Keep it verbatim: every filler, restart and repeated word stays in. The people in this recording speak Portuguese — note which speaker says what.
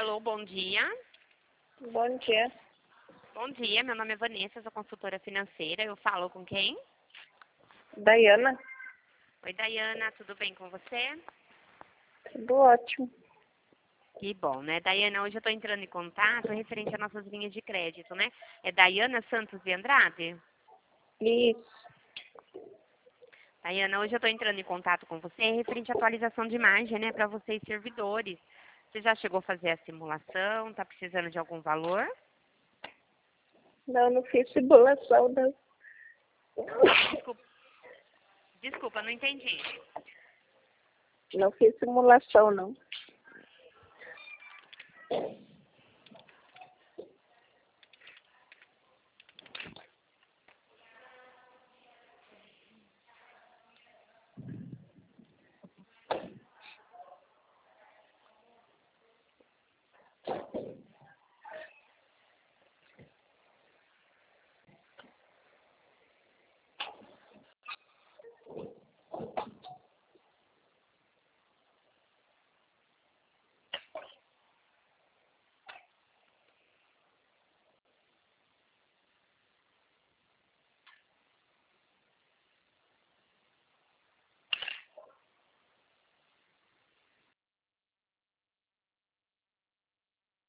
Speaker 1: Alô, bom dia.
Speaker 2: Bom dia.
Speaker 1: Bom dia, meu nome é Vanessa, sou consultora financeira. Eu falo com quem?
Speaker 2: Daiana?
Speaker 1: Oi, Daiana, tudo bem com você?
Speaker 2: Tudo ótimo.
Speaker 1: Que bom, né? Daiana, hoje eu estou entrando em contato referente às nossas linhas de crédito, né? É Daiana Santos de Andrade?
Speaker 2: Isso.
Speaker 1: Daiana, hoje eu estou entrando em contato com você referente à atualização de margem, né, para vocês servidores. Você já chegou a fazer a simulação? Está precisando de algum valor?
Speaker 2: Não, não fiz simulação, não.
Speaker 1: Desculpa, desculpa, não entendi.
Speaker 2: Não fiz simulação, não.